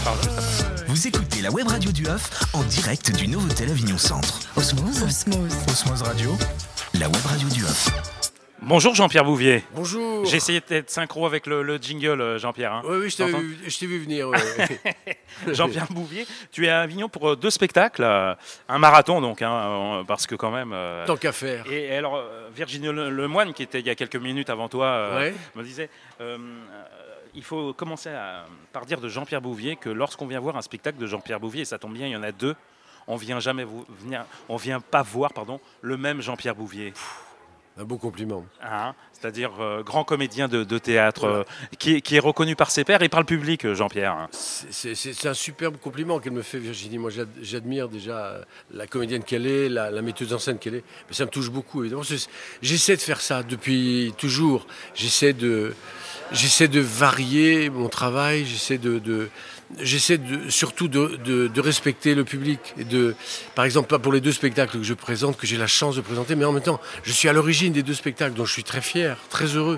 se parle juste après. Vous écoutez la web radio du Off en direct du Novotel Avignon Centre. Osmose. Osmose Radio, la web radio du Off. Bonjour Jean-Pierre Bouvier. Bonjour. J'ai essayé d'être synchro avec le jingle, Jean-Pierre. Hein. Oui, je t'ai vu venir. Ouais. Jean-Pierre Bouvier, tu es à Avignon pour 2 spectacles, un marathon donc, hein, parce que quand même... Tant qu'à faire. Et alors, Virginie Lemoine, qui était il y a quelques minutes avant toi, me disait... il faut commencer par dire de Jean-Pierre Bouvier que lorsqu'on vient voir un spectacle de Jean-Pierre Bouvier, et ça tombe bien, il y en a 2, on vient pas voir le même Jean-Pierre Bouvier. Un beau compliment. Hein, c'est-à-dire grand comédien de théâtre qui est reconnu par ses pairs et par le public, Jean-Pierre. C'est un superbe compliment qu'elle me fait, Virginie. Moi, j'admire déjà la comédienne qu'elle est, la metteuse en scène qu'elle est. Mais ça me touche beaucoup, évidemment. J'essaie de faire ça depuis toujours. J'essaie de varier mon travail. J'essaie surtout de respecter le public. Par exemple, pas pour les 2 spectacles que je présente, que j'ai la chance de présenter, mais en même temps, je suis à l'origine des 2 spectacles, dont je suis très fier, très heureux.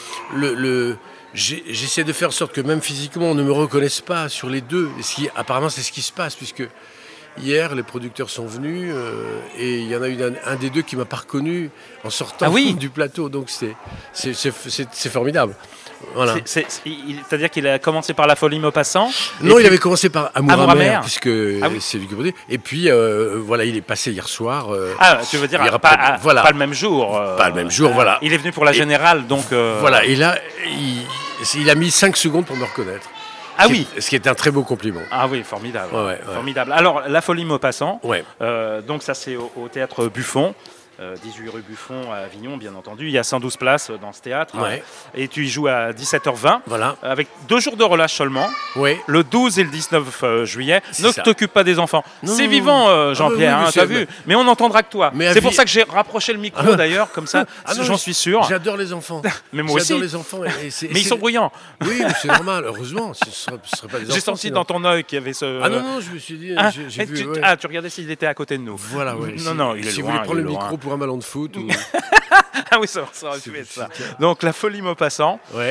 J'essaie de faire en sorte que même physiquement, on ne me reconnaisse pas sur les 2. Apparemment, c'est ce qui se passe, puisque hier, les producteurs sont venus et il y en a eu un des 2 qui m'a pas reconnu en sortant du plateau. Donc, c'est formidable. Voilà. C'est-à-dire qu'il a commencé par La Folie Maupassant. Non, il avait commencé par Amour amer, puisque c'est lui qui produit. Et puis, il est passé hier soir. Tu veux dire pas le même jour. Pas le même jour, voilà. Il est venu pour la Générale, donc... Voilà, et là, il a mis 5 secondes pour me reconnaître. Ce qui est un très beau compliment. Ah oui, formidable. Ouais. Formidable. Alors, La Folie Maupassant, ouais. Donc ça c'est au théâtre Buffon. 18 rue Buffon à Avignon, bien entendu. Il y a 112 places dans ce théâtre. Ouais. Et tu y joues à 17h20. Voilà. Avec 2 jours de relâche seulement. Ouais. Le 12 et le 19 juillet. Ne ça. t'occupe pas des enfants. Non. C'est vivant, Jean-Pierre, oui, t'as vu. Mais on n'entendra que toi. Mais c'est pour ça que j'ai rapproché le micro d'ailleurs, comme ça, non, j'en suis sûr. J'adore les enfants. Mais moi aussi. J'adore les enfants. Mais ils sont bruyants. Oui, mais c'est normal. Heureusement, ce ne serait pas des enfants. J'ai senti dans ton œil qu'il y avait ce... Ah non, je me suis dit... j'ai vu, tu regardais s'il était à côté de nous. Voilà, ouais. Non, il est si loin. vous voulez prendre le micro pour un ballon de foot... Ah oui, ça aurait pu être ça. Donc, La Folie Maupassant. Ouais.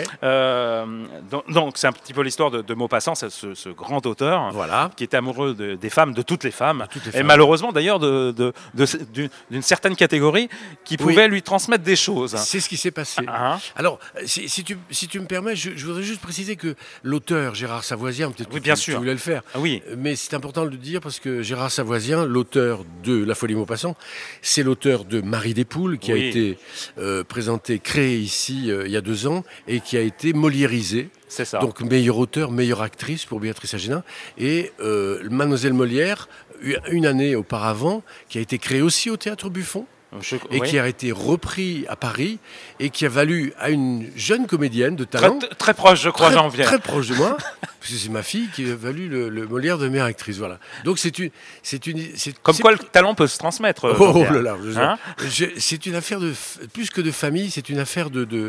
Donc, c'est un petit peu l'histoire de Maupassant, ce grand auteur qui était amoureux des femmes, de toutes les femmes. Et malheureusement, d'ailleurs, d'une certaine catégorie qui pouvait lui transmettre des choses. C'est ce qui s'est passé. Alors, si tu me permets, je voudrais juste préciser que l'auteur, Gérard Savoisien, peut-être que tu voulais le faire, mais c'est important de le dire parce que Gérard Savoisien, l'auteur de La Folie Maupassant, c'est l'auteur de Marie des Poules, qui a été créé ici il y a 2 ans et qui a été moliérisé. C'est ça. Donc meilleur auteur, meilleure actrice pour Béatrice Agénin. Et Mademoiselle Molière, une année auparavant, qui a été créée aussi au Théâtre Buffon. Qui a été repris à Paris et qui a valu à une jeune comédienne de talent... Très proche, je crois, Jean-Pierre. Très proche de moi, parce que c'est ma fille qui a valu le Molière de meilleure actrice. Voilà. Donc quoi le talent peut se transmettre. Oh là là. C'est une affaire plus que de famille, c'est une affaire de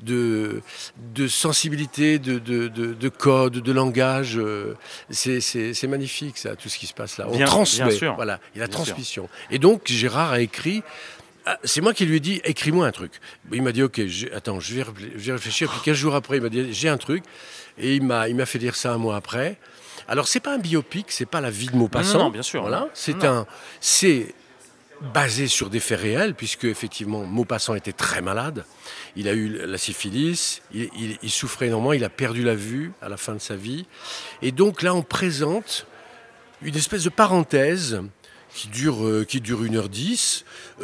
sensibilité, de code, de langage. C'est magnifique, ça, tout ce qui se passe là. On transmet. Bien sûr. Voilà, il y a la transmission. Et donc, Gérard a écrit... C'est moi qui lui ai dit, écris-moi un truc. Il m'a dit, ok, attends, je vais réfléchir. Puis 15 jours après, il m'a dit, j'ai un truc. Et il m'a fait lire ça un mois après. Alors, c'est pas un biopic, c'est pas la vie de Maupassant. Non, bien sûr. Voilà. C'est basé sur des faits réels, puisque effectivement, Maupassant était très malade. Il a eu la syphilis, il souffrait énormément, il a perdu la vue à la fin de sa vie. Et donc là, on présente une espèce de parenthèse qui dure 1h10.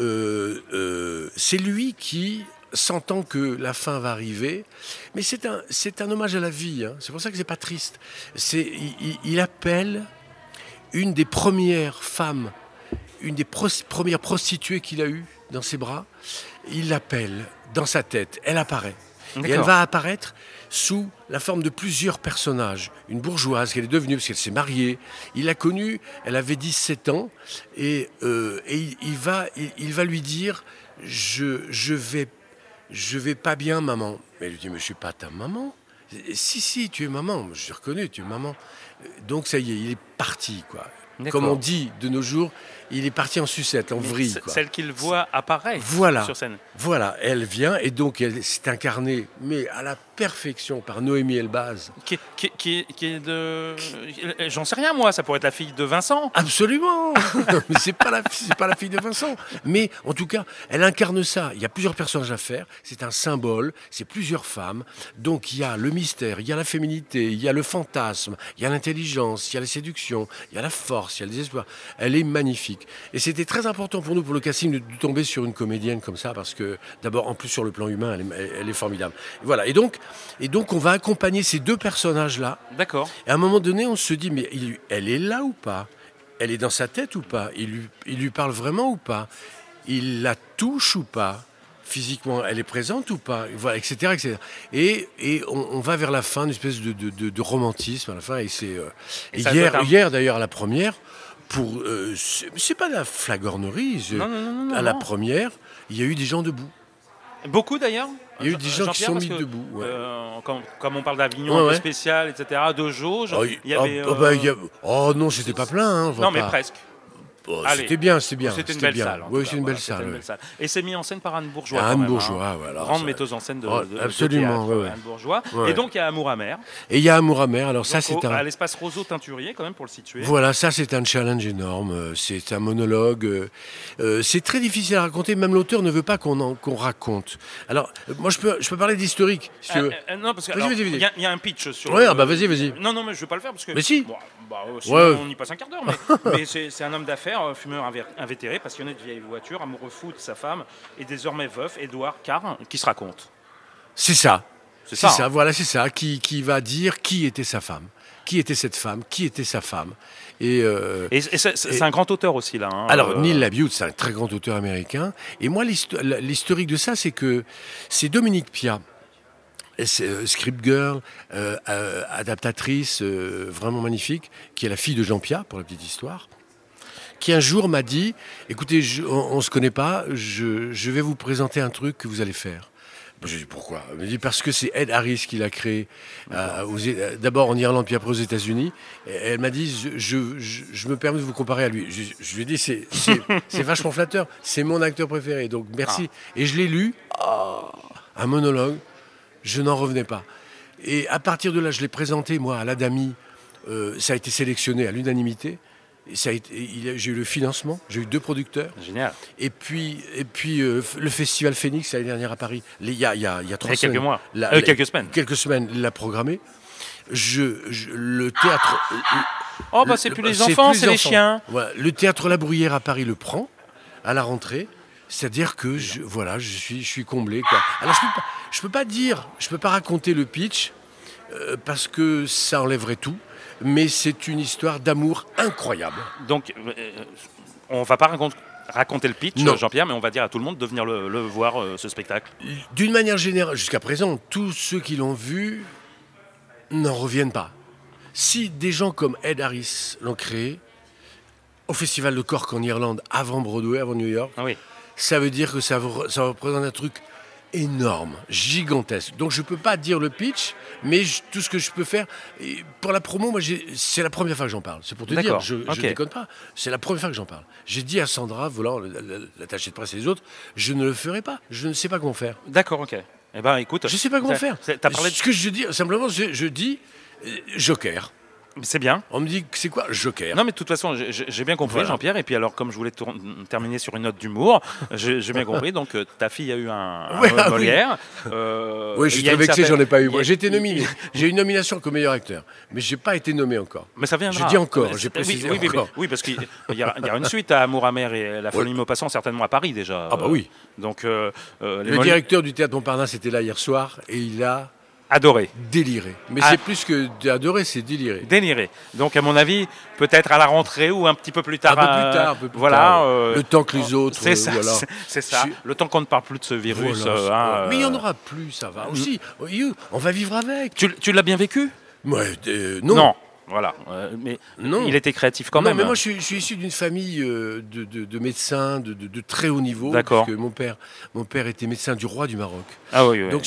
C'est lui qui, sentant que la fin va arriver, mais c'est un hommage à la vie. C'est pour ça que c'est pas triste. Il appelle une des premières femmes, une des premières prostituées qu'il a eues dans ses bras. Il l'appelle dans sa tête. Elle apparaît. D'accord. Et elle va apparaître sous la forme de plusieurs personnages. Une bourgeoise qu'elle est devenue parce qu'elle s'est mariée. Il l'a connue, elle avait 17 ans. Et il va lui dire « Je vais pas bien, maman. » Mais elle lui dit « Mais je suis pas ta maman. » Si, tu es maman. Je suis reconnu, tu es maman. Donc ça y est, il est parti, quoi. Comme on dit de nos jours, il est parti en sucette, en vrille. Celle qu'il voit apparaître sur scène. Voilà, elle vient et donc elle s'est incarnée, mais à la perfection, par Noémie Elbaz. Qui est de... J'en sais rien, moi, ça pourrait être la fille de Vincent. Absolument. Mais c'est pas la fille de Vincent. Mais en tout cas, elle incarne ça. Il y a plusieurs personnages à faire, c'est un symbole, c'est plusieurs femmes. Donc il y a le mystère, il y a la féminité, il y a le fantasme, il y a l'intelligence, il y a la séduction, il y a la force, il y a le désespoir. Elle est magnifique. Et c'était très important pour nous, pour le casting, de tomber sur une comédienne comme ça, parce que d'abord, en plus sur le plan humain, elle est formidable. Voilà. Et donc, on va accompagner ces deux personnages-là. D'accord. Et à un moment donné, on se dit, mais elle est là ou pas ? Elle est dans sa tête ou pas ? Il lui parle vraiment ou pas ? Il la touche ou pas ? Physiquement, elle est présente ou pas ? Voilà, etc., etc. Et on va vers la fin, une espèce de romantisme à la fin. Et c'est hier d'ailleurs, à la première, c'est pas de la flagornerie. Non, à la première, il y a eu des gens debout. Beaucoup d'ailleurs. Il y a eu des gens qui sont mis debout. Ouais. Comme on parle d'Avignon un peu spécial, etc., de jauge, il y avait... Oh non, c'était pas plein. Non, mais presque. C'était bien. C'était une belle salle. Oui, c'est une belle salle. Et c'est mis en scène par Anne Bourgeois. Anne Bourgeois, voilà. Grande metteuse en scène de absolument, théâtre, Anne Bourgeois. Ouais. Et donc il y a Amour amer. Et il y a Amour amer. Alors ça, c'est à l'espace Roseau Teinturier, quand même, pour le situer. Voilà, ça c'est un challenge énorme. C'est un monologue. C'est très difficile à raconter. Même l'auteur ne veut pas qu'on raconte. Alors, moi, je peux parler d'historique. Si tu veux. Non, parce que vas-y. Il y a un pitch sur. Ouais, vas-y. Non, mais je vais pas le faire parce que. Mais si. Sinon, on y passe un quart d'heure. Mais c'est un homme d'affaires, fumeur invétéré, passionné de vieilles voitures, amoureux fou de sa femme et désormais veuf, Édouard Carr, qui se raconte. C'est ça. C'est ça. Voilà, c'est ça. Qui va dire qui était sa femme. Qui était cette femme ? Qui était sa femme ? Et c'est un grand auteur aussi, là. Alors, Neil LaBute, c'est un très grand auteur américain. Et moi, l'historique de ça, c'est que c'est Dominique Pia, script girl, adaptatrice vraiment magnifique, qui est la fille de Jean Pia, pour la petite histoire, qui un jour m'a dit, écoutez, on ne se connaît pas, je vais vous présenter un truc que vous allez faire. J'ai dit pourquoi ? Elle m'a dit parce que c'est Ed Harris qui l'a créé, d'abord en Irlande puis après aux États-Unis. Et elle m'a dit je me permets de vous comparer à lui. Je lui ai dit c'est vachement flatteur, c'est mon acteur préféré, donc merci. Et je l'ai lu, un monologue, je n'en revenais pas. Et à partir de là, je l'ai présenté moi à l'Adami, ça a été sélectionné à l'unanimité. J'ai eu le financement, j'ai eu 2 producteurs. Génial. Et puis le Festival Phoenix l'année dernière à Paris, il y a 3 semaines. Quelques mois. Quelques semaines. Quelques semaines, il l'a programmé. Le théâtre. C'est plus les enfants, c'est les chiens. Ouais, le théâtre La Bruyère à Paris le prend à la rentrée. C'est-à-dire que je suis comblé, quoi. Alors je peux pas raconter le pitch parce que ça enlèverait tout. Mais c'est une histoire d'amour incroyable. Donc, on ne va pas raconter le pitch, non. Jean-Pierre, mais on va dire à tout le monde de venir le voir, ce spectacle. D'une manière générale, jusqu'à présent, tous ceux qui l'ont vu n'en reviennent pas. Si des gens comme Ed Harris l'ont créé, au Festival de Cork en Irlande, avant Broadway, avant New York, ça veut dire que ça représente un truc énorme, gigantesque. Donc je peux pas dire le pitch, mais tout ce que je peux faire pour la promo, moi c'est la première fois que j'en parle. C'est pour te dire, je déconne pas. C'est la première fois que j'en parle. J'ai dit à Sandra, volant l'attaché de presse et les autres, je ne le ferai pas. Je ne sais pas comment faire. D'accord, ok. Eh ben écoute, je sais pas comment faire. T'as parlé Ce que je dis simplement, je dis Joker. C'est bien. On me dit, c'est quoi Joker ? Non, mais de toute façon, j'ai bien compris, voilà. Jean-Pierre. Et puis alors, comme je voulais terminer sur une note d'humour, j'ai bien compris. Donc, ta fille a eu un Molière. Oui, je suis très vexé, j'en ai pas eu. Moi, j'ai été nominé. J'ai eu une nomination comme meilleur acteur. Mais j'ai pas été nommé encore. Mais ça viendra. Je dis encore, j'ai précisé encore. Oui, parce qu'il y a une suite à Amour amer et La folie Maupassant, certainement à Paris déjà. Ah bah oui. Donc, le directeur du Théâtre Montparnasse était là hier soir et il a... adoré. Déliré. Mais c'est plus que adoré, c'est déliré. Déliré. Donc, à mon avis, peut-être à la rentrée ou un petit peu plus tard. Un peu plus tard. Le temps que les autres. C'est ça. Voilà. C'est ça. Le temps qu'on ne parle plus de ce virus. Voilà, mais il n'y en aura plus, ça va. Aussi, on va vivre avec. Tu l'as bien vécu ? Ouais, non. Voilà, mais non. Il était créatif quand même. Mais moi, je suis issu d'une famille de médecins de très haut niveau. D'accord. Parce que mon père était médecin du roi du Maroc. Ah oui. Donc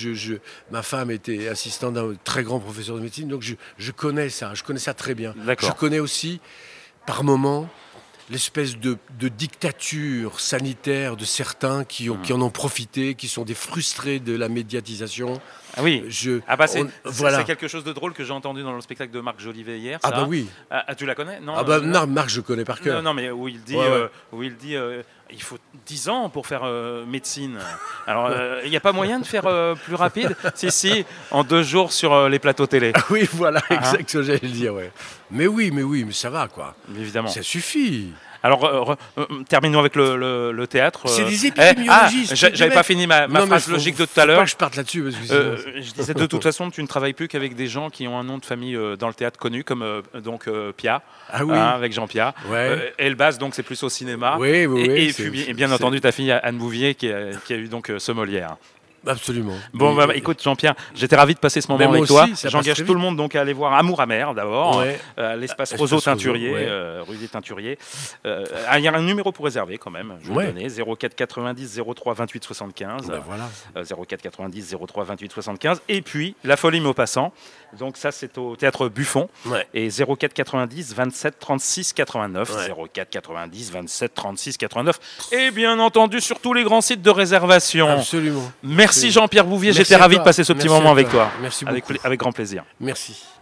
ma femme était assistante d'un très grand professeur de médecine. Donc je connais ça. Je connais ça très bien. D'accord. Je connais aussi par moments, l'espèce de dictature sanitaire de certains qui en ont profité, qui sont des frustrés de la médiatisation. Ah oui. Voilà. C'est quelque chose de drôle que j'ai entendu dans le spectacle de Marc Jolivet hier. Ah bah oui. Tu la connais? Non. Non, Marc, je connais par cœur. Non, mais où il dit, il faut 10 ans pour faire médecine. Alors, il n'y a pas moyen de faire plus rapide? Si, en 2 jours sur les plateaux télé. Ah oui, voilà, exact ce que j'allais le dire, ouais. Mais mais ça va, quoi. Évidemment. Ça suffit. Alors, terminons avec le théâtre. C'est des épidémiologistes. J'avais pas fini ma phrase logique de tout à l'heure. Pas que je parte là-dessus. Parce que je disais, de toute façon, tu ne travailles plus qu'avec des gens qui ont un nom de famille dans le théâtre connu, comme Pia, avec Jean Pia. Ouais. Elbaz, donc c'est plus au cinéma. Oui. Et puis, bien entendu, ta fille Anne Bouvier, qui a eu donc ce Molière. Absolument. Bon, écoute, Jean-Pierre, j'étais ravi de passer ce moment avec aussi, toi. J'engage tout le monde donc à aller voir Amour amer d'abord, l'espace Roseau Teinturier, rue des Teinturiers. Il y a un numéro pour réserver quand même, je vais le donner, 04 90 03 28 75. Voilà. 04 90 03 28 75. Et puis, La Folie Maupassant. Donc ça, c'est au Théâtre Buffon. Et 04 90 27 36 89. 04 90 27 36 89. Et bien entendu, sur tous les grands sites de réservation. Absolument. Merci Jean-Pierre Bouvier, j'étais ravi de passer ce petit moment avec toi. Merci beaucoup. Avec grand plaisir. Merci.